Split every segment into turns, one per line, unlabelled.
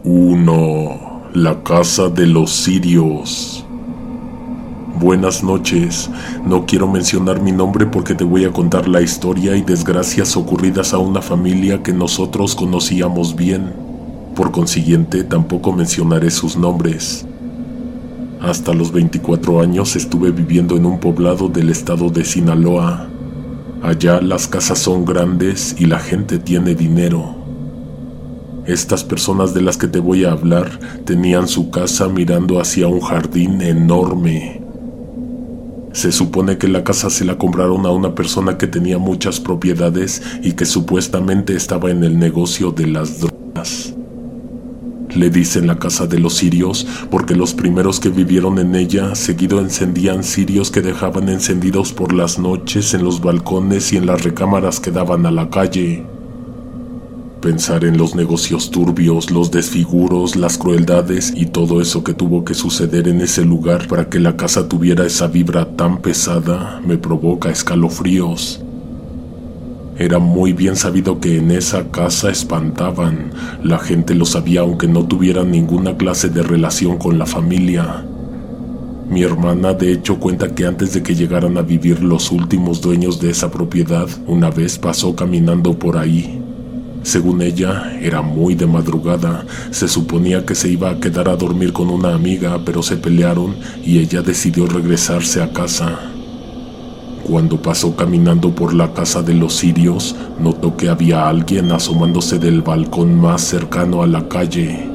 1. La casa de los cirios. Buenas noches. No quiero mencionar mi nombre porque te voy a contar la historia y desgracias ocurridas a una familia que nosotros conocíamos bien. Por consiguiente, tampoco mencionaré sus nombres. Hasta los 24 años estuve viviendo en un poblado del estado de Sinaloa. Allá las casas son grandes y la gente tiene dinero. Estas personas de las que te voy a hablar tenían su casa mirando hacia un jardín enorme. Se supone que la casa se la compraron a una persona que tenía muchas propiedades y que supuestamente estaba en el negocio de las drogas. Le dicen la casa de los cirios porque los primeros que vivieron en ella seguido encendían cirios que dejaban encendidos por las noches en los balcones y en las recámaras que daban a la calle. Pensar en los negocios turbios, los desfiguros, las crueldades y todo eso que tuvo que suceder en ese lugar para que la casa tuviera esa vibra tan pesada me provoca escalofríos. Era muy bien sabido que en esa casa espantaban. La gente lo sabía aunque no tuvieran ninguna clase de relación con la familia. Mi hermana de hecho cuenta que antes de que llegaran a vivir los últimos dueños de esa propiedad, una vez pasó caminando por ahí. Según ella, era muy de madrugada. Se suponía que se iba a quedar a dormir con una amiga, pero se pelearon y ella decidió regresarse a casa. Cuando pasó caminando por la casa de los cirios, notó que había alguien asomándose del balcón más cercano a la calle.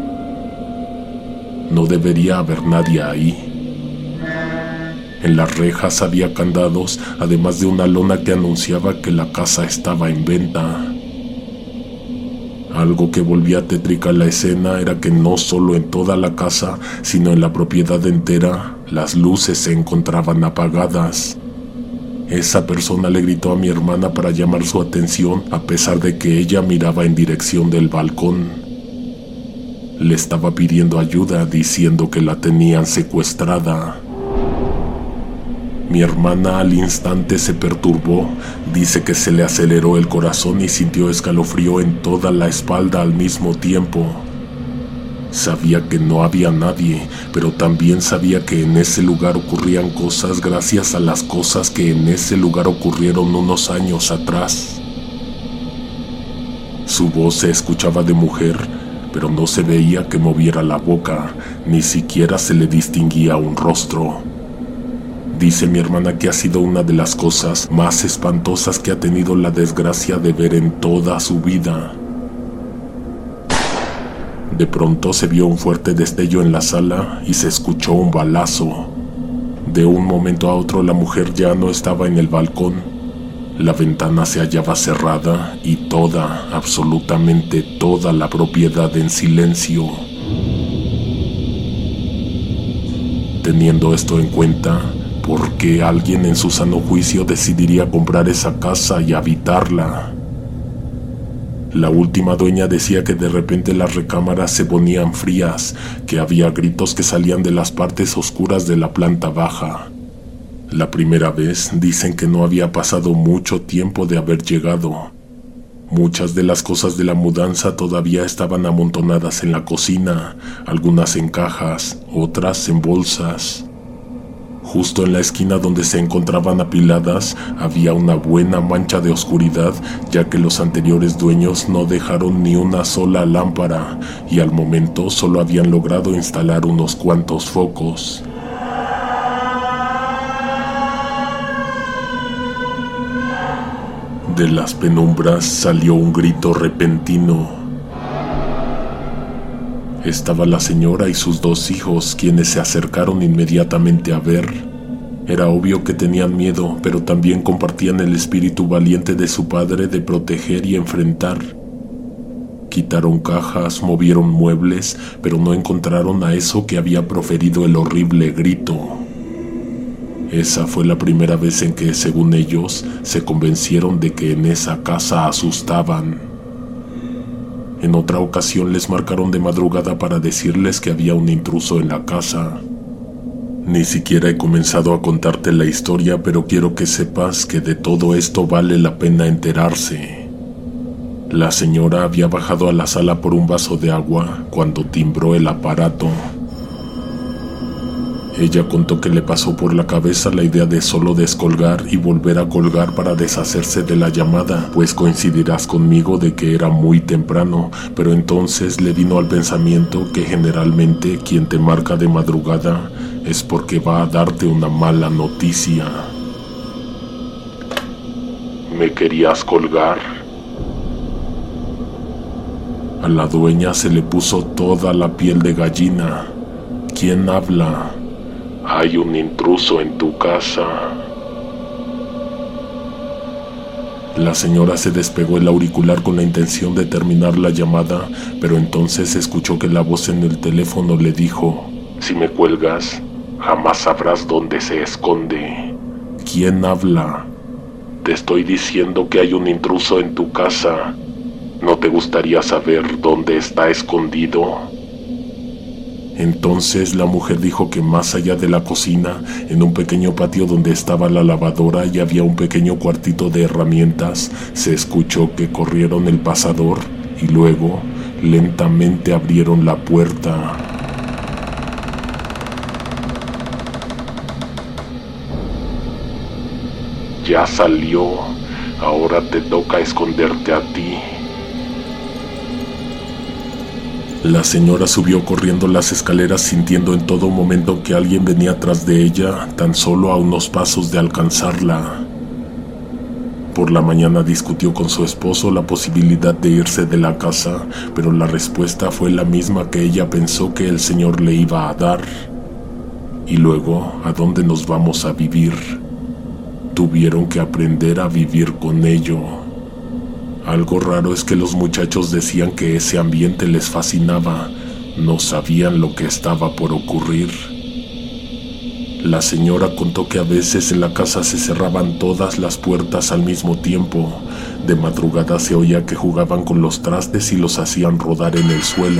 No debería haber nadie ahí. En las rejas había candados, además de una lona que anunciaba que la casa estaba en venta. Algo que volvía tétrica la escena era que no solo en toda la casa, sino en la propiedad entera, las luces se encontraban apagadas. Esa persona le gritó a mi hermana para llamar su atención a pesar de que ella miraba en dirección del balcón. Le estaba pidiendo ayuda diciendo que la tenían secuestrada. Mi hermana al instante se perturbó, dice que se le aceleró el corazón y sintió escalofrío en toda la espalda al mismo tiempo. Sabía que no había nadie, pero también sabía que en ese lugar ocurrían cosas gracias a las cosas que en ese lugar ocurrieron unos años atrás. Su voz se escuchaba de mujer, pero no se veía que moviera la boca, ni siquiera se le distinguía un rostro. Dice mi hermana que ha sido una de las cosas más espantosas que ha tenido la desgracia de ver en toda su vida. De pronto se vio un fuerte destello en la sala y se escuchó un balazo. De un momento a otro la mujer ya no estaba en el balcón. La ventana se hallaba cerrada y toda, absolutamente toda la propiedad en silencio. Teniendo esto en cuenta, ¿por qué alguien en su sano juicio decidiría comprar esa casa y habitarla? La última dueña decía que de repente las recámaras se ponían frías, que había gritos que salían de las partes oscuras de la planta baja. La primera vez dicen que no había pasado mucho tiempo de haber llegado. Muchas de las cosas de la mudanza todavía estaban amontonadas en la cocina, algunas en cajas, otras en bolsas. Justo en la esquina donde se encontraban apiladas había una buena mancha de oscuridad, ya que los anteriores dueños no dejaron ni una sola lámpara y al momento solo habían logrado instalar unos cuantos focos. De las penumbras salió un grito repentino. Estaba la señora y sus dos hijos, quienes se acercaron inmediatamente a ver. Era obvio que tenían miedo, pero también compartían el espíritu valiente de su padre de proteger y enfrentar. Quitaron cajas, movieron muebles, pero no encontraron a eso que había proferido el horrible grito. Esa fue la primera vez en que, según ellos, se convencieron de que en esa casa asustaban. En otra ocasión les marcaron de madrugada para decirles que había un intruso en la casa. Ni siquiera he comenzado a contarte la historia, pero quiero que sepas que de todo esto vale la pena enterarse. La señora había bajado a la sala por un vaso de agua cuando timbró el aparato. Ella contó que le pasó por la cabeza la idea de solo descolgar y volver a colgar para deshacerse de la llamada, pues coincidirás conmigo de que era muy temprano, pero entonces le vino al pensamiento que generalmente quien te marca de madrugada es porque va a darte una mala noticia. ¿Me querías colgar? A la dueña se le puso toda la piel de gallina. ¿Quién habla? Hay un intruso en tu casa. La señora se despegó el auricular con la intención de terminar la llamada, pero entonces escuchó que la voz en el teléfono le dijo: si me cuelgas, jamás sabrás dónde se esconde. ¿Quién habla? Te estoy diciendo que hay un intruso en tu casa. ¿No te gustaría saber dónde está escondido? Entonces la mujer dijo que más allá de la cocina, en un pequeño patio donde estaba la lavadora y había un pequeño cuartito de herramientas, se escuchó que corrieron el pasador y luego lentamente abrieron la puerta. Ya salió, ahora te toca esconderte a ti. La señora subió corriendo las escaleras sintiendo en todo momento que alguien venía atrás de ella, tan solo a unos pasos de alcanzarla. Por la mañana discutió con su esposo la posibilidad de irse de la casa, pero la respuesta fue la misma que ella pensó que el señor le iba a dar. Y luego, ¿a dónde nos vamos a vivir? Tuvieron que aprender a vivir con ello. Algo raro es que los muchachos decían que ese ambiente les fascinaba, no sabían lo que estaba por ocurrir. La señora contó que a veces en la casa se cerraban todas las puertas al mismo tiempo. De madrugada se oía que jugaban con los trastes y los hacían rodar en el suelo.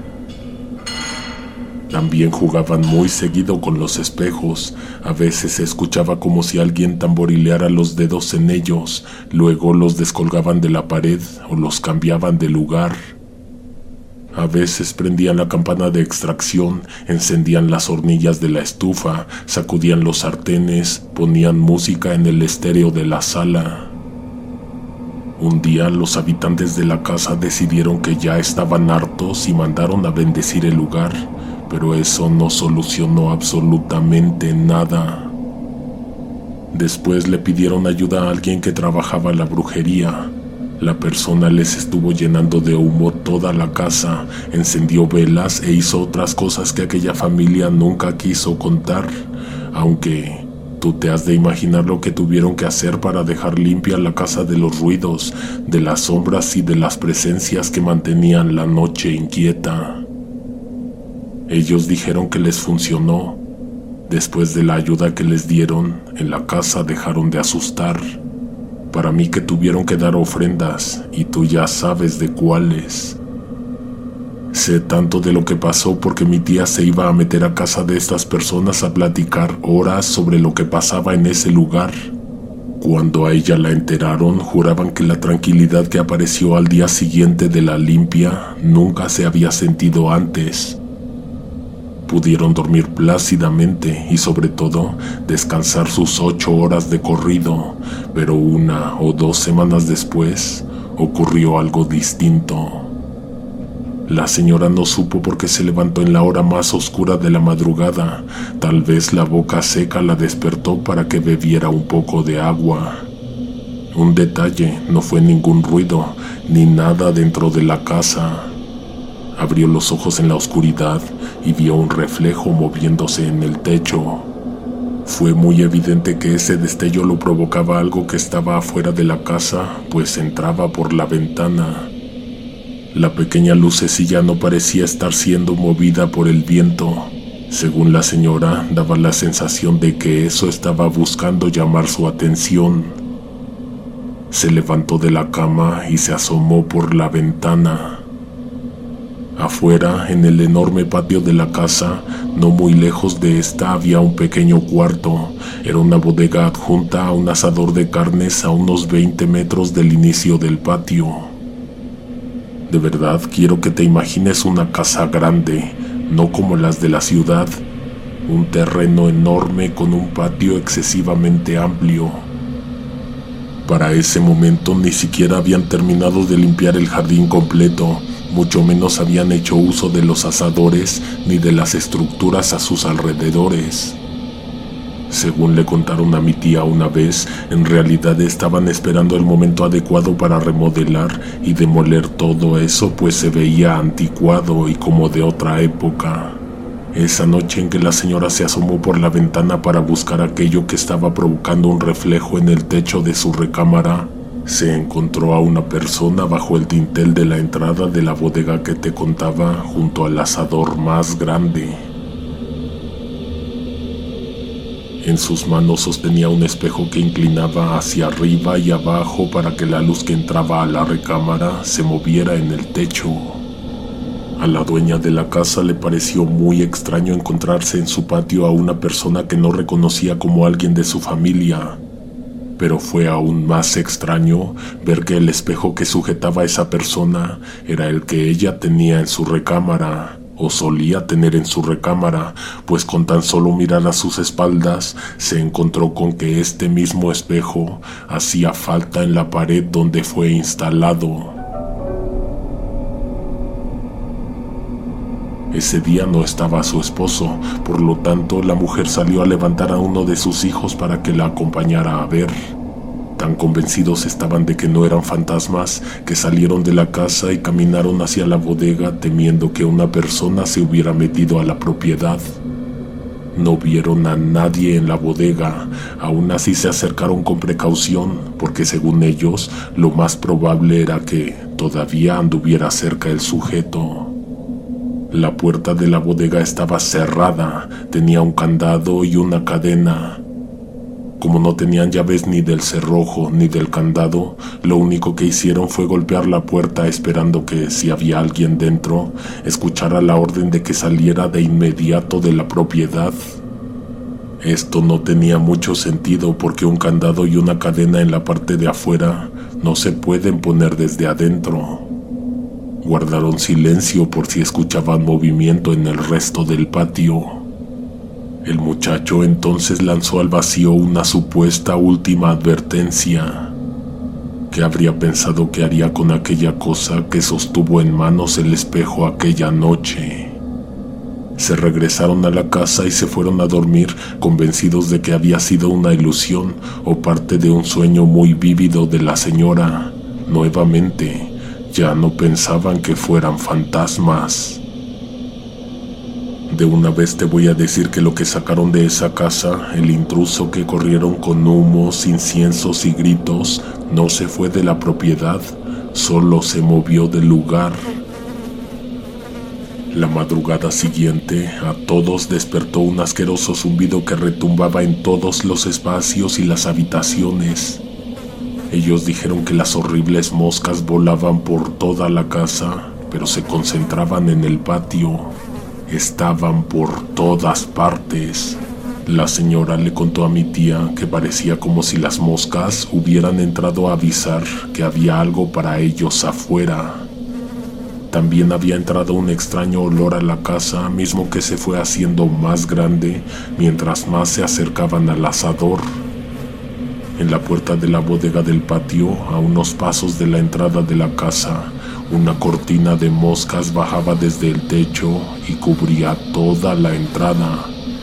También jugaban muy seguido con los espejos. A veces se escuchaba como si alguien tamborileara los dedos en ellos, luego los descolgaban de la pared o los cambiaban de lugar. A veces prendían la campana de extracción, encendían las hornillas de la estufa, sacudían los sartenes, ponían música en el estéreo de la sala. Un día los habitantes de la casa decidieron que ya estaban hartos y mandaron a bendecir el lugar, pero eso no solucionó absolutamente nada. Después le pidieron ayuda a alguien que trabajaba la brujería. La persona les estuvo llenando de humo toda la casa, encendió velas e hizo otras cosas que aquella familia nunca quiso contar, aunque tú te has de imaginar lo que tuvieron que hacer para dejar limpia la casa de los ruidos, de las sombras y de las presencias que mantenían la noche inquieta. Ellos dijeron que les funcionó. Después de la ayuda que les dieron, en la casa dejaron de asustar. Para mí que tuvieron que dar ofrendas, y tú ya sabes de cuáles. Sé tanto de lo que pasó porque mi tía se iba a meter a casa de estas personas a platicar horas sobre lo que pasaba en ese lugar. Cuando a ella la enteraron, juraban que la tranquilidad que apareció al día siguiente de la limpia nunca se había sentido antes. Pudieron dormir plácidamente y sobre todo descansar sus 8 horas de corrido, pero 1 o 2 semanas después ocurrió algo distinto. La señora no supo por qué se levantó en la hora más oscura de la madrugada. Tal vez la boca seca la despertó para que bebiera un poco de agua. Un detalle, no fue ningún ruido ni nada dentro de la casa. Abrió los ojos en la oscuridad y vio un reflejo moviéndose en el techo. Fue muy evidente que ese destello lo provocaba algo que estaba afuera de la casa, pues entraba por la ventana. La pequeña lucecilla no parecía estar siendo movida por el viento. Según la señora, daba la sensación de que eso estaba buscando llamar su atención. Se levantó de la cama y se asomó por la ventana. Afuera, en el enorme patio de la casa, no muy lejos de esta había un pequeño cuarto. Era una bodega adjunta a un asador de carnes a unos 20 metros del inicio del patio. De verdad quiero que te imagines una casa grande, no como las de la ciudad, un terreno enorme con un patio excesivamente amplio. Para ese momento ni siquiera habían terminado de limpiar el jardín completo, mucho menos habían hecho uso de los asadores ni de las estructuras a sus alrededores. Según le contaron a mi tía una vez, en realidad estaban esperando el momento adecuado para remodelar y demoler todo eso, pues se veía anticuado y como de otra época. Esa noche en que la señora se asomó por la ventana para buscar aquello que estaba provocando un reflejo en el techo de su recámara, se encontró a una persona bajo el dintel de la entrada de la bodega que te contaba, junto al asador más grande. En sus manos sostenía un espejo que inclinaba hacia arriba y abajo para que la luz que entraba a la recámara se moviera en el techo. A la dueña de la casa le pareció muy extraño encontrarse en su patio a una persona que no reconocía como alguien de su familia. Pero fue aún más extraño ver que el espejo que sujetaba a esa persona era el que ella tenía en su recámara, o solía tener en su recámara, pues con tan solo mirar a sus espaldas se encontró con que este mismo espejo hacía falta en la pared donde fue instalado. Ese día no estaba su esposo, por lo tanto la mujer salió a levantar a uno de sus hijos para que la acompañara a ver. Tan convencidos estaban de que no eran fantasmas que salieron de la casa y caminaron hacia la bodega temiendo que una persona se hubiera metido a la propiedad. No vieron a nadie en la bodega, aún así se acercaron con precaución porque según ellos lo más probable era que todavía anduviera cerca el sujeto. La puerta de la bodega estaba cerrada, tenía un candado y una cadena. Como no tenían llaves ni del cerrojo ni del candado, lo único que hicieron fue golpear la puerta esperando que, si había alguien dentro, escuchara la orden de que saliera de inmediato de la propiedad. Esto no tenía mucho sentido porque un candado y una cadena en la parte de afuera no se pueden poner desde adentro. Guardaron silencio por si escuchaban movimiento en el resto del patio. El muchacho entonces lanzó al vacío una supuesta última advertencia. ¿Qué habría pensado que haría con aquella cosa que sostuvo en manos el espejo aquella noche? Se regresaron a la casa y se fueron a dormir convencidos de que había sido una ilusión o parte de un sueño muy vívido de la señora. Nuevamente, ya no pensaban que fueran fantasmas. De una vez te voy a decir que lo que sacaron de esa casa, el intruso que corrieron con humos, inciensos y gritos, no se fue de la propiedad, solo se movió del lugar. La madrugada siguiente, a todos despertó un asqueroso zumbido que retumbaba en todos los espacios y las habitaciones. Ellos dijeron que las horribles moscas volaban por toda la casa, pero se concentraban en el patio. Estaban por todas partes. La señora le contó a mi tía que parecía como si las moscas hubieran entrado a avisar que había algo para ellos afuera. También había entrado un extraño olor a la casa, mismo que se fue haciendo más grande mientras más se acercaban al asador. En la puerta de la bodega del patio, a unos pasos de la entrada de la casa, una cortina de moscas bajaba desde el techo y cubría toda la entrada.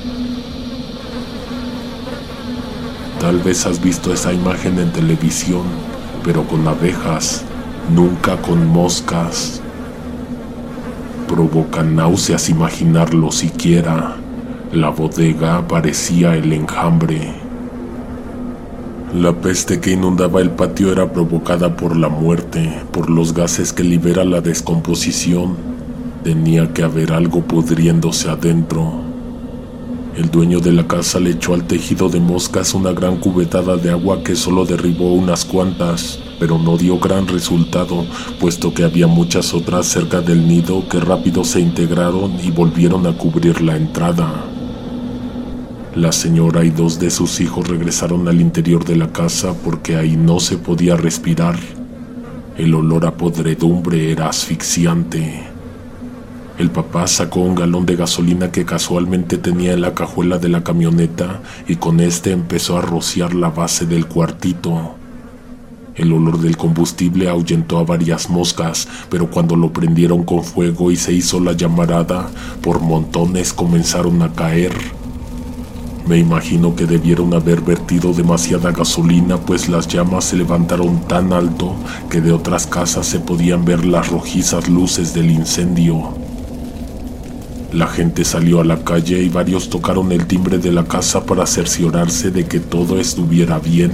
Tal vez has visto esa imagen en televisión, pero con abejas, nunca con moscas. Provoca náuseas imaginarlo siquiera. La bodega parecía el enjambre. La peste que inundaba el patio era provocada por la muerte, por los gases que libera la descomposición. Tenía que haber algo pudriéndose adentro. El dueño de la casa le echó al tejido de moscas una gran cubetada de agua que solo derribó unas cuantas, pero no dio gran resultado, puesto que había muchas otras cerca del nido que rápido se integraron y volvieron a cubrir la entrada. La señora y dos de sus hijos regresaron al interior de la casa porque ahí no se podía respirar. El olor a podredumbre era asfixiante. El papá sacó un galón de gasolina que casualmente tenía en la cajuela de la camioneta y con este empezó a rociar la base del cuartito. El olor del combustible ahuyentó a varias moscas, pero cuando lo prendieron con fuego y se hizo la llamarada, por montones comenzaron a caer. Me imagino que debieron haber vertido demasiada gasolina, pues las llamas se levantaron tan alto que de otras casas se podían ver las rojizas luces del incendio. La gente salió a la calle y varios tocaron el timbre de la casa para cerciorarse de que todo estuviera bien.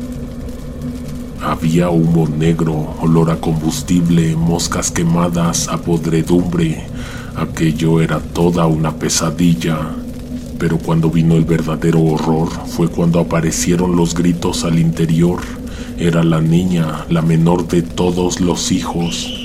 Había humo negro, olor a combustible, moscas quemadas, a podredumbre. Aquello era toda una pesadilla. Pero cuando vino el verdadero horror fue cuando aparecieron los gritos al interior. Era la niña, la menor de todos los hijos.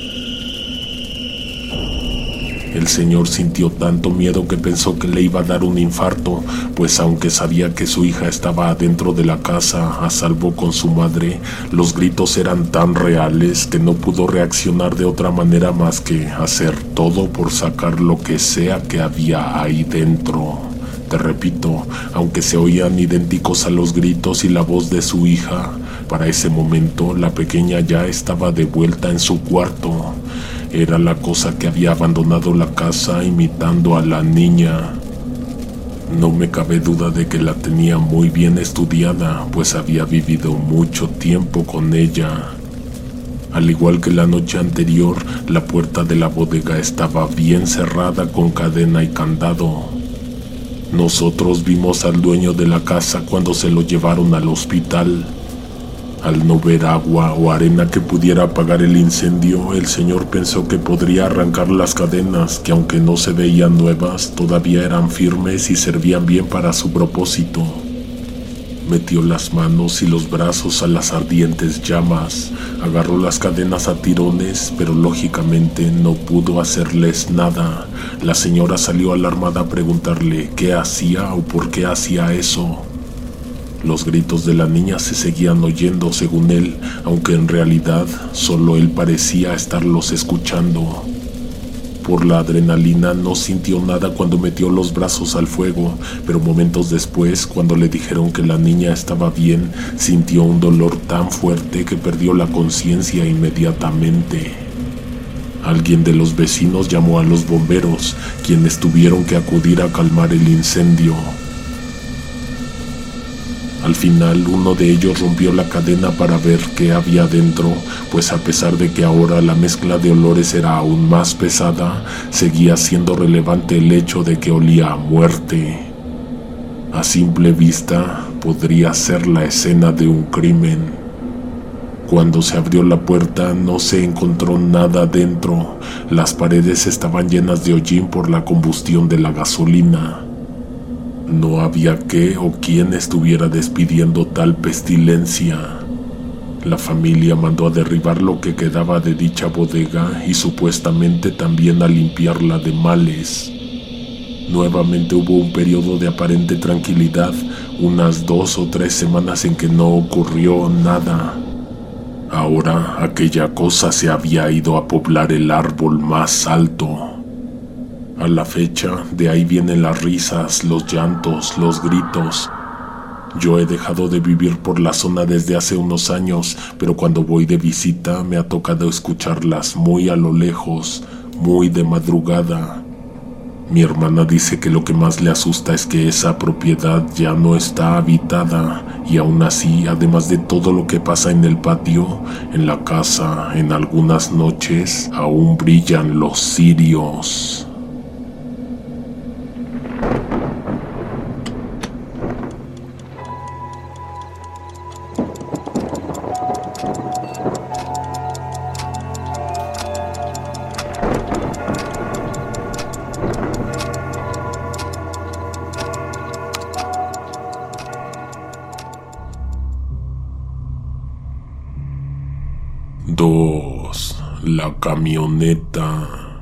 El señor sintió tanto miedo que pensó que le iba a dar un infarto, pues aunque sabía que su hija estaba adentro de la casa a salvo con su madre, los gritos eran tan reales que no pudo reaccionar de otra manera más que hacer todo por sacar lo que sea que había ahí dentro. Te repito, aunque se oían idénticos a los gritos y la voz de su hija, para ese momento la pequeña ya estaba de vuelta en su cuarto. Era la cosa que había abandonado la casa imitando a la niña. No me cabe duda de que la tenía muy bien estudiada, pues había vivido mucho tiempo con ella. Al igual que la noche anterior, la puerta de la bodega estaba bien cerrada con cadena y candado. Nosotros vimos al dueño de la casa cuando se lo llevaron al hospital. Al no ver agua o arena que pudiera apagar el incendio, el señor pensó que podría arrancar las cadenas, que aunque no se veían nuevas, todavía eran firmes y servían bien para su propósito. Metió las manos y los brazos a las ardientes llamas, agarró las cadenas a tirones, pero lógicamente no pudo hacerles nada. La señora salió alarmada a preguntarle qué hacía o por qué hacía eso. Los gritos de la niña se seguían oyendo según él, aunque en realidad solo él parecía estarlos escuchando. Por la adrenalina no sintió nada cuando metió los brazos al fuego, pero momentos después, cuando le dijeron que la niña estaba bien, sintió un dolor tan fuerte que perdió la conciencia inmediatamente. Alguien de los vecinos llamó a los bomberos, quienes tuvieron que acudir a calmar el incendio. Al final, uno de ellos rompió la cadena para ver qué había dentro, pues a pesar de que ahora la mezcla de olores era aún más pesada, seguía siendo relevante el hecho de que olía a muerte. A simple vista, podría ser la escena de un crimen. Cuando se abrió la puerta, no se encontró nada dentro. Las paredes estaban llenas de hollín por la combustión de la gasolina. No había qué o quién estuviera despidiendo tal pestilencia. La familia mandó a derribar lo que quedaba de dicha bodega y supuestamente también a limpiarla de males. Nuevamente hubo un periodo de aparente tranquilidad, unas 2 o 3 semanas en que no ocurrió nada. Ahora aquella cosa se había ido a poblar el árbol más alto. A la fecha, de ahí vienen las risas, los llantos, los gritos. Yo he dejado de vivir por la zona desde hace unos años, pero cuando voy de visita me ha tocado escucharlas muy a lo lejos, muy de madrugada. Mi hermana dice que lo que más le asusta es que esa propiedad ya no está habitada y aún así, además de todo lo que pasa en el patio, en la casa, en algunas noches, aún brillan los cirios. La camioneta.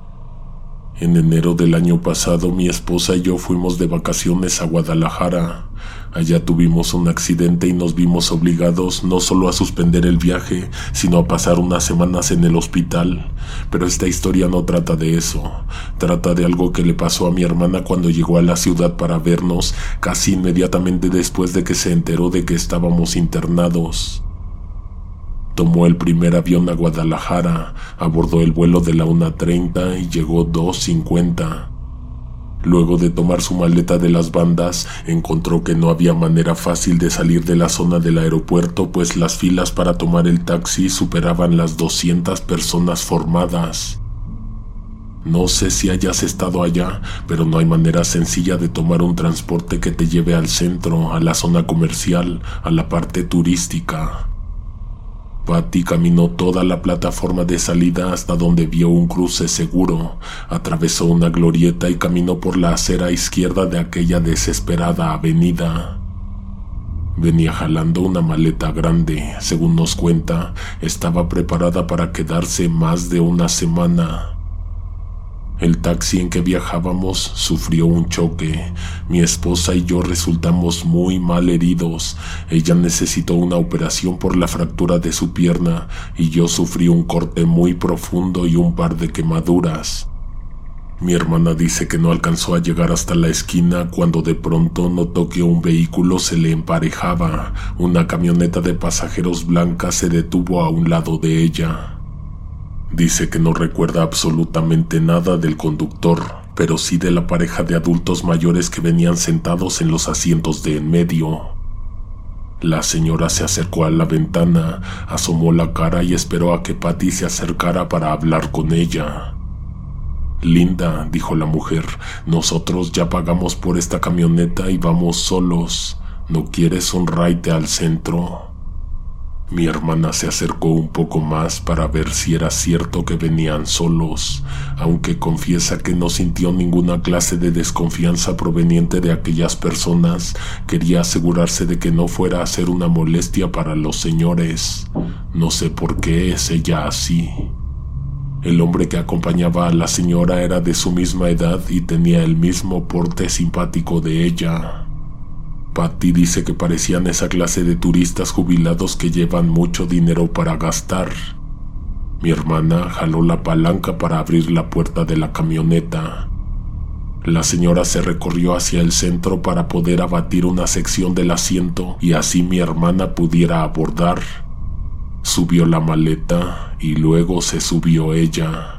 En enero del año pasado, mi esposa y yo fuimos de vacaciones a Guadalajara. Allá tuvimos un accidente y nos vimos obligados no solo a suspender el viaje, sino a pasar unas semanas en el hospital. Pero esta historia no trata de eso. Trata de algo que le pasó a mi hermana cuando llegó a la ciudad para vernos, casi inmediatamente después de que se enteró de que estábamos internados. Tomó el primer avión a Guadalajara, abordó el vuelo de la 1:30 y llegó 2:50. Luego de tomar su maleta de las bandas, encontró que no había manera fácil de salir de la zona del aeropuerto, pues las filas para tomar el taxi superaban las 200 personas formadas. No sé si hayas estado allá, pero no hay manera sencilla de tomar un transporte que te lleve al centro, a la zona comercial, a la parte turística. Patty caminó toda la plataforma de salida hasta donde vio un cruce seguro, atravesó una glorieta y caminó por la acera izquierda de aquella desesperada avenida. Venía jalando una maleta grande, según nos cuenta, estaba preparada para quedarse más de una semana. El taxi en que viajábamos sufrió un choque. Mi esposa y yo resultamos muy mal heridos. Ella necesitó una operación por la fractura de su pierna y yo sufrí un corte muy profundo y un par de quemaduras. Mi hermana dice que no alcanzó a llegar hasta la esquina cuando de pronto notó que un vehículo se le emparejaba. Una camioneta de pasajeros blanca se detuvo a un lado de ella. Dice que no recuerda absolutamente nada del conductor, pero sí de la pareja de adultos mayores que venían sentados en los asientos de en medio. La señora se acercó a la ventana, asomó la cara y esperó a que Patty se acercara para hablar con ella. «Linda», dijo la mujer, «nosotros ya pagamos por esta camioneta y vamos solos. ¿No quieres un ride al centro?» Mi hermana se acercó un poco más para ver si era cierto que venían solos, aunque confiesa que no sintió ninguna clase de desconfianza proveniente de aquellas personas. Quería asegurarse de que no fuera a ser una molestia para los señores. No sé por qué es ella así. El hombre que acompañaba a la señora era de su misma edad y tenía el mismo porte simpático de ella. Patty dice que parecían esa clase de turistas jubilados que llevan mucho dinero para gastar. Mi hermana jaló la palanca para abrir la puerta de la camioneta. La señora se recorrió hacia el centro para poder abatir una sección del asiento y así mi hermana pudiera abordar. Subió la maleta y luego se subió ella.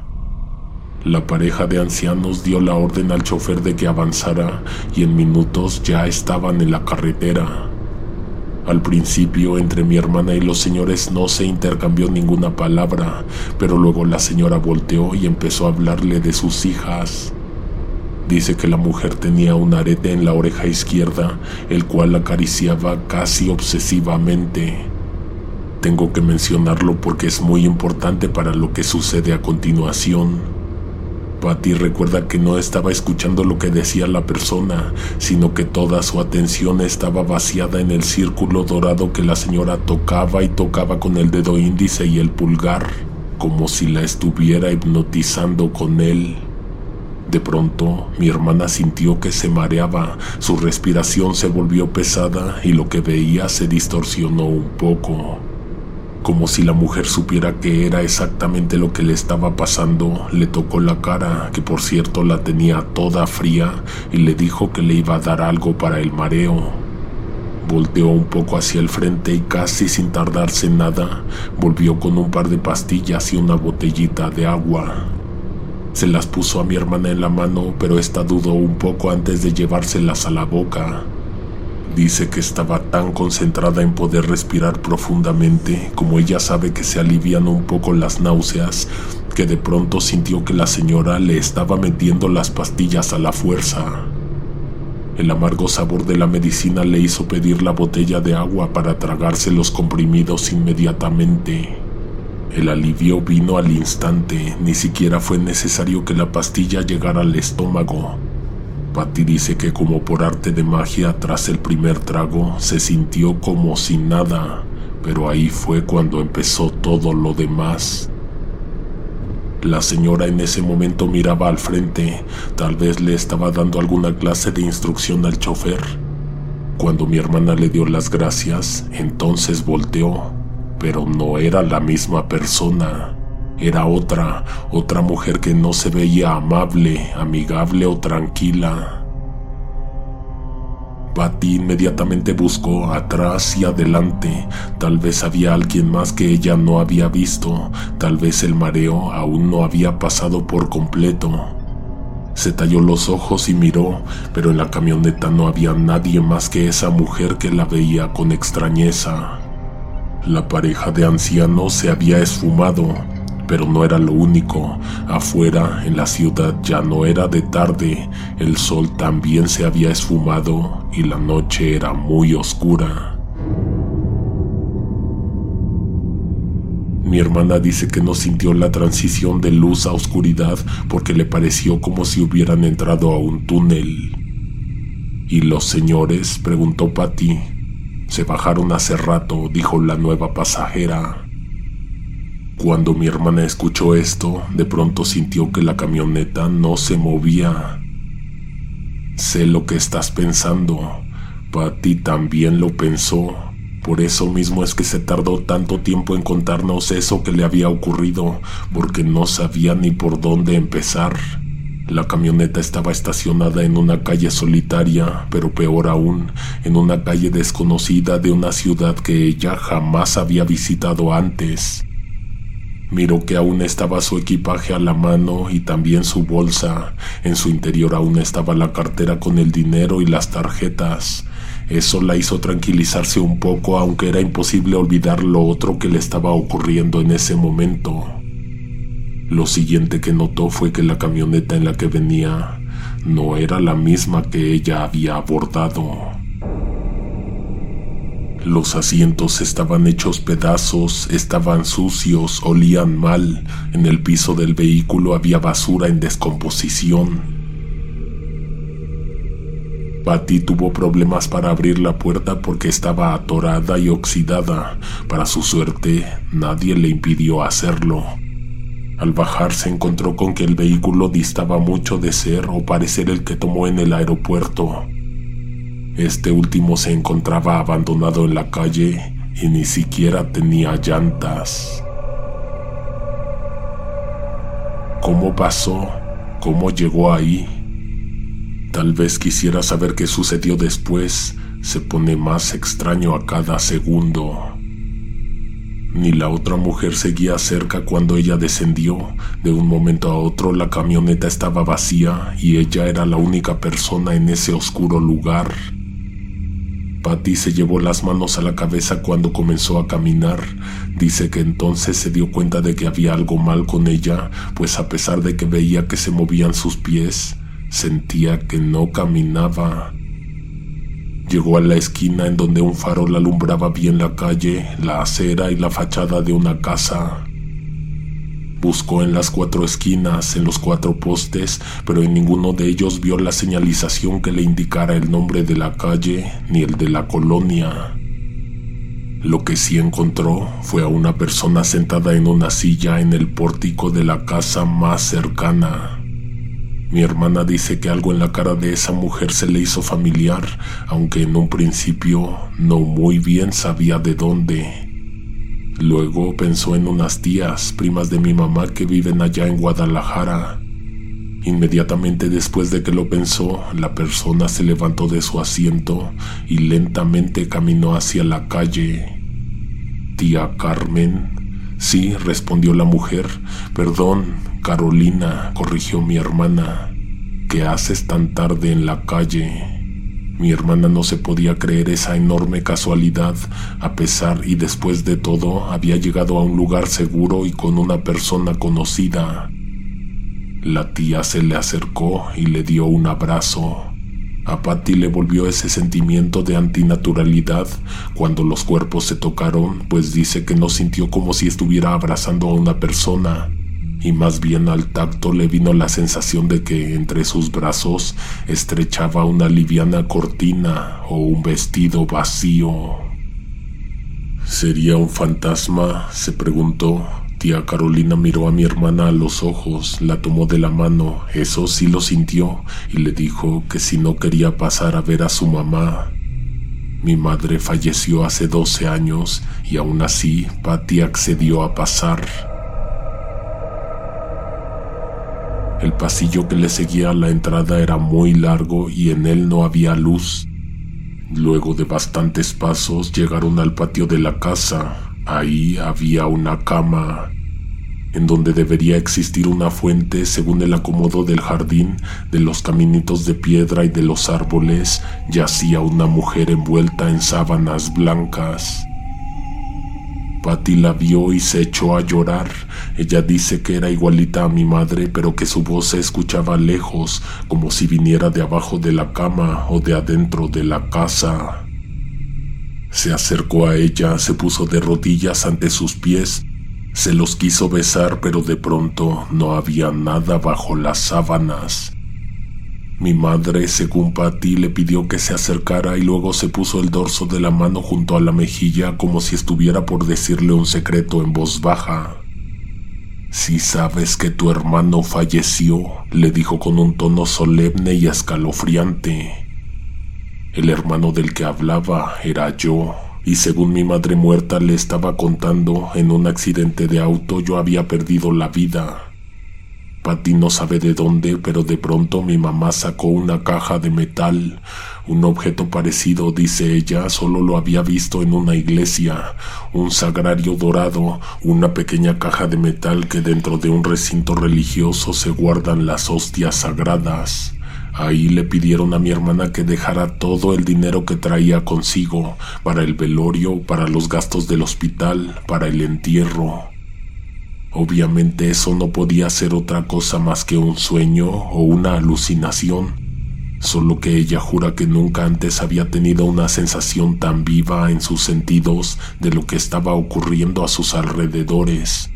La pareja de ancianos dio la orden al chofer de que avanzara y en minutos ya estaban en la carretera. Al principio, entre mi hermana y los señores no se intercambió ninguna palabra, pero luego la señora volteó y empezó a hablarle de sus hijas. Dice que la mujer tenía un arete en la oreja izquierda, el cual acariciaba casi obsesivamente. Tengo que mencionarlo porque es muy importante para lo que sucede a continuación. Patty recuerda que no estaba escuchando lo que decía la persona, sino que toda su atención estaba vaciada en el círculo dorado que la señora tocaba y tocaba con el dedo índice y el pulgar, como si la estuviera hipnotizando con él. De pronto, mi hermana sintió que se mareaba, su respiración se volvió pesada y lo que veía se distorsionó un poco. Como si la mujer supiera que era exactamente lo que le estaba pasando, le tocó la cara, que por cierto la tenía toda fría, y le dijo que le iba a dar algo para el mareo. Volteó un poco hacia el frente y casi sin tardarse nada, volvió con un par de pastillas y una botellita de agua. Se las puso a mi hermana en la mano, pero ésta dudó un poco antes de llevárselas a la boca. Dice que estaba tan concentrada en poder respirar profundamente, como ella sabe que se alivian un poco las náuseas, que de pronto sintió que la señora le estaba metiendo las pastillas a la fuerza. El amargo sabor de la medicina le hizo pedir la botella de agua para tragarse los comprimidos inmediatamente. El alivio vino al instante, ni siquiera fue necesario que la pastilla llegara al estómago. Patty dice que como por arte de magia, tras el primer trago, se sintió como sin nada, pero ahí fue cuando empezó todo lo demás. La señora en ese momento miraba al frente, tal vez le estaba dando alguna clase de instrucción al chofer. Cuando mi hermana le dio las gracias, entonces volteó, pero no era la misma persona. Era otra mujer que no se veía amable, amigable o tranquila. Patty inmediatamente buscó atrás y adelante. Tal vez había alguien más que ella no había visto. Tal vez el mareo aún no había pasado por completo. Se talló los ojos y miró, pero en la camioneta no había nadie más que esa mujer que la veía con extrañeza. La pareja de ancianos se había esfumado, pero no era lo único. Afuera, en la ciudad, ya no era de tarde. El sol también se había esfumado y la noche era muy oscura. Mi hermana dice que no sintió la transición de luz a oscuridad porque le pareció como si hubieran entrado a un túnel. ¿Y los señores?, preguntó Patty. Se bajaron hace rato, dijo la nueva pasajera. Cuando mi hermana escuchó esto, de pronto sintió que la camioneta no se movía. Sé lo que estás pensando. Patty también lo pensó. Por eso mismo es que se tardó tanto tiempo en contarnos eso que le había ocurrido, porque no sabía ni por dónde empezar. La camioneta estaba estacionada en una calle solitaria, pero peor aún, en una calle desconocida de una ciudad que ella jamás había visitado antes. Miró que aún estaba su equipaje a la mano y también su bolsa. En su interior aún estaba la cartera con el dinero y las tarjetas. Eso la hizo tranquilizarse un poco, aunque era imposible olvidar lo otro que le estaba ocurriendo en ese momento. Lo siguiente que notó fue que la camioneta en la que venía no era la misma que ella había abordado. Los asientos estaban hechos pedazos, estaban sucios, olían mal. En el piso del vehículo había basura en descomposición. Patty tuvo problemas para abrir la puerta porque estaba atorada y oxidada. Para su suerte, nadie le impidió hacerlo. Al bajar se encontró con que el vehículo distaba mucho de ser o parecer el que tomó en el aeropuerto. Este último se encontraba abandonado en la calle y ni siquiera tenía llantas. ¿Cómo pasó? ¿Cómo llegó ahí? Tal vez quisiera saber qué sucedió después. Se pone más extraño a cada segundo. Ni la otra mujer seguía cerca cuando ella descendió. De un momento a otro la camioneta estaba vacía y ella era la única persona en ese oscuro lugar. Patty se llevó las manos a la cabeza cuando comenzó a caminar. Dice que entonces se dio cuenta de que había algo mal con ella, pues a pesar de que veía que se movían sus pies, sentía que no caminaba. Llegó a la esquina en donde un farol alumbraba bien la calle, la acera y la fachada de una casa. Buscó en las 4 esquinas, en los 4 postes, pero en ninguno de ellos vio la señalización que le indicara el nombre de la calle ni el de la colonia. Lo que sí encontró fue a una persona sentada en una silla en el pórtico de la casa más cercana. Mi hermana dice que algo en la cara de esa mujer se le hizo familiar, aunque en un principio no muy bien sabía de dónde. Luego pensó en unas tías, primas de mi mamá que viven allá en Guadalajara. Inmediatamente después de que lo pensó, la persona se levantó de su asiento y lentamente caminó hacia la calle. ¿Tía Carmen? Sí, respondió la mujer. Perdón, Carolina, corrigió mi hermana. ¿Qué haces tan tarde en la calle? Mi hermana no se podía creer esa enorme casualidad. A pesar y después de todo, había llegado a un lugar seguro y con una persona conocida. La tía se le acercó y le dio un abrazo. A Patty le volvió ese sentimiento de antinaturalidad cuando los cuerpos se tocaron, pues dice que no sintió como si estuviera abrazando a una persona, y más bien al tacto le vino la sensación de que entre sus brazos estrechaba una liviana cortina o un vestido vacío. ¿Sería un fantasma?, se preguntó. Tía Carolina miró a mi hermana a los ojos, la tomó de la mano, eso sí lo sintió, y le dijo que si no quería pasar a ver a su mamá. Mi madre falleció hace 12 años y aún así Patty accedió a pasar. El pasillo que le seguía a la entrada era muy largo y en él no había luz. Luego de bastantes pasos llegaron al patio de la casa. Ahí había una cama, en donde debería existir una fuente según el acomodo del jardín, de los caminitos de piedra y de los árboles. Yacía una mujer envuelta en sábanas blancas. Patty la vio y se echó a llorar. Ella dice que era igualita a mi madre, pero que su voz se escuchaba lejos, como si viniera de abajo de la cama o de adentro de la casa. Se acercó a ella, se puso de rodillas ante sus pies, se los quiso besar, pero de pronto no había nada bajo las sábanas. Mi madre, según Patty, le pidió que se acercara y luego se puso el dorso de la mano junto a la mejilla como si estuviera por decirle un secreto en voz baja. «Si sabes que tu hermano falleció», le dijo con un tono solemne y escalofriante. El hermano del que hablaba era yo, y según mi madre muerta le estaba contando, en un accidente de auto yo había perdido la vida. Patty no sabe de dónde, pero de pronto mi mamá sacó una caja de metal. Un objeto parecido, dice ella, solo lo había visto en una iglesia. Un sagrario dorado, una pequeña caja de metal que dentro de un recinto religioso se guardan las hostias sagradas. Ahí le pidieron a mi hermana que dejara todo el dinero que traía consigo, para el velorio, para los gastos del hospital, para el entierro. Obviamente eso no podía ser otra cosa más que un sueño o una alucinación, solo que ella jura que nunca antes había tenido una sensación tan viva en sus sentidos de lo que estaba ocurriendo a sus alrededores.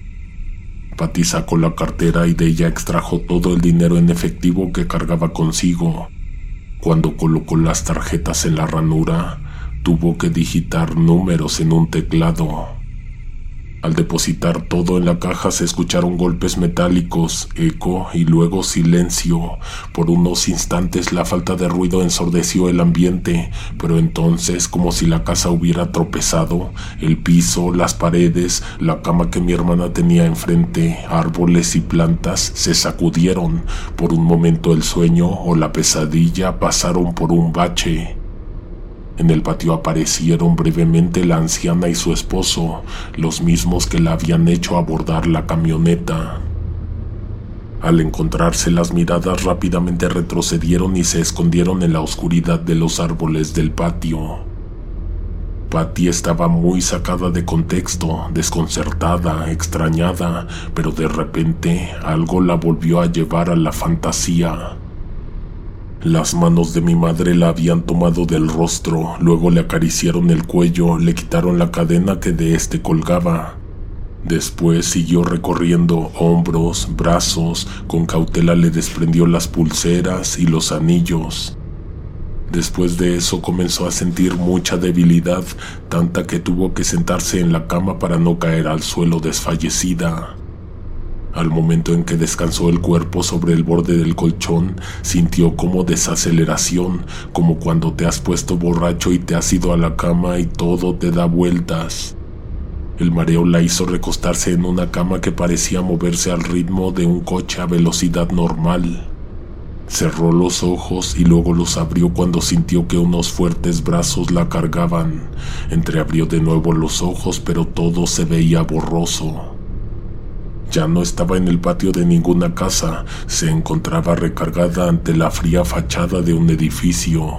Patty sacó la cartera y de ella extrajo todo el dinero en efectivo que cargaba consigo. Cuando colocó las tarjetas en la ranura, tuvo que digitar números en un teclado. Al depositar todo en la caja se escucharon golpes metálicos, eco y luego silencio. Por unos instantes la falta de ruido ensordeció el ambiente, pero entonces, como si la casa hubiera tropezado, el piso, las paredes, la cama que mi hermana tenía enfrente, árboles y plantas se sacudieron. Por un momento el sueño o la pesadilla pasaron por un bache. En el patio aparecieron brevemente la anciana y su esposo, los mismos que la habían hecho abordar la camioneta. Al encontrarse las miradas rápidamente retrocedieron y se escondieron en la oscuridad de los árboles del patio. Patty estaba muy sacada de contexto, desconcertada, extrañada, pero de repente algo la volvió a llevar a la fantasía. Las manos de mi madre la habían tomado del rostro, luego le acariciaron el cuello, le quitaron la cadena que de este colgaba. Después siguió recorriendo hombros, brazos, con cautela le desprendió las pulseras y los anillos. Después de eso comenzó a sentir mucha debilidad, tanta que tuvo que sentarse en la cama para no caer al suelo desfallecida. Al momento en que descansó el cuerpo sobre el borde del colchón, sintió como desaceleración, como cuando te has puesto borracho y te has ido a la cama y todo te da vueltas. El mareo la hizo recostarse en una cama que parecía moverse al ritmo de un coche a velocidad normal. Cerró los ojos y luego los abrió cuando sintió que unos fuertes brazos la cargaban. Entreabrió de nuevo los ojos, pero todo se veía borroso. Ya no estaba en el patio de ninguna casa, se encontraba recargada ante la fría fachada de un edificio.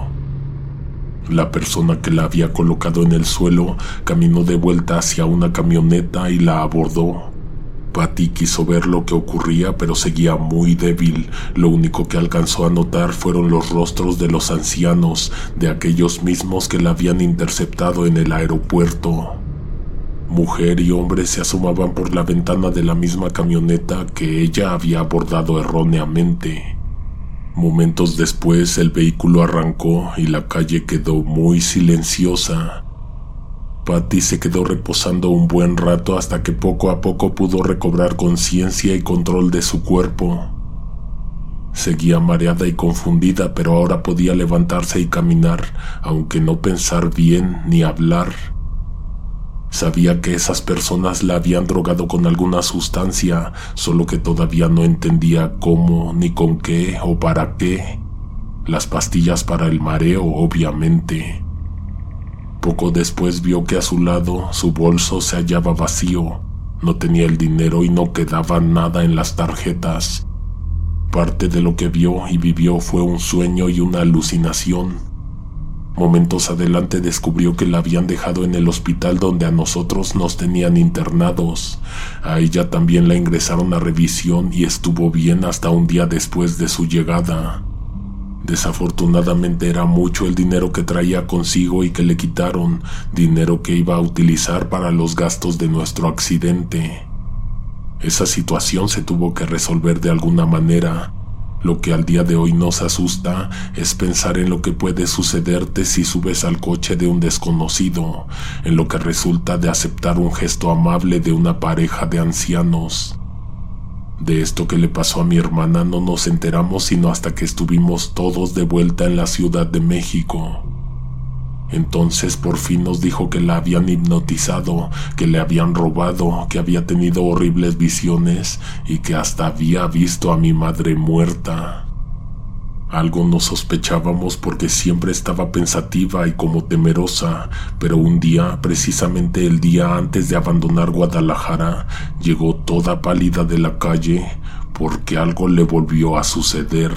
La persona que la había colocado en el suelo caminó de vuelta hacia una camioneta y la abordó. Patty quiso ver lo que ocurría, pero seguía muy débil. Lo único que alcanzó a notar fueron los rostros de los ancianos, de aquellos mismos que la habían interceptado en el aeropuerto. Mujer y hombre se asomaban por la ventana de la misma camioneta que ella había abordado erróneamente. Momentos después el vehículo arrancó y la calle quedó muy silenciosa. Patty se quedó reposando un buen rato hasta que poco a poco pudo recobrar conciencia y control de su cuerpo. Seguía mareada y confundida, pero ahora podía levantarse y caminar, aunque no pensar bien ni hablar. Sabía que esas personas la habían drogado con alguna sustancia, solo que todavía no entendía cómo, ni con qué o para qué. Las pastillas para el mareo, obviamente. Poco después vio que a su lado su bolso se hallaba vacío. No tenía el dinero y no quedaba nada en las tarjetas. Parte de lo que vio y vivió fue un sueño y una alucinación. Momentos adelante descubrió que la habían dejado en el hospital donde a nosotros nos tenían internados. A ella también la ingresaron a revisión y estuvo bien hasta un día después de su llegada. Desafortunadamente era mucho el dinero que traía consigo y que le quitaron, dinero que iba a utilizar para los gastos de nuestro accidente. Esa situación se tuvo que resolver de alguna manera. Lo que al día de hoy nos asusta es pensar en lo que puede sucederte si subes al coche de un desconocido, en lo que resulta de aceptar un gesto amable de una pareja de ancianos. De esto que le pasó a mi hermana no nos enteramos sino hasta que estuvimos todos de vuelta en la Ciudad de México. Entonces por fin nos dijo que la habían hipnotizado, que le habían robado, que había tenido horribles visiones y que hasta había visto a mi madre muerta. Algo nos sospechábamos porque siempre estaba pensativa y como temerosa, pero un día, precisamente el día antes de abandonar Guadalajara, llegó toda pálida de la calle porque algo le volvió a suceder.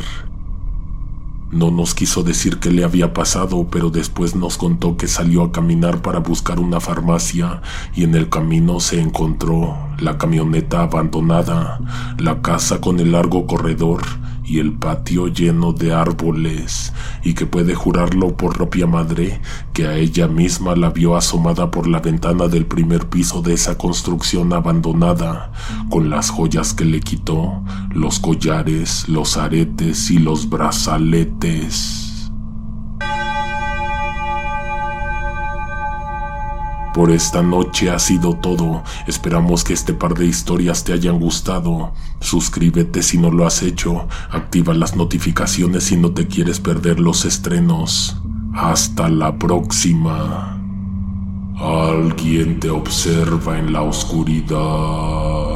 No nos quiso decir qué le había pasado, pero después nos contó que salió a caminar para buscar una farmacia y en el camino se encontró la camioneta abandonada, la casa con el largo corredor y el patio lleno de árboles, y que puede jurarlo por propia madre que a ella misma la vio asomada por la ventana del primer piso de esa construcción abandonada, con las joyas que le quitó, los collares, los aretes y los brazaletes. Por esta noche ha sido todo. Esperamos que este par de historias te hayan gustado. Suscríbete si no lo has hecho. Activa las notificaciones si no te quieres perder los estrenos. Hasta la próxima. Alguien te observa en la oscuridad.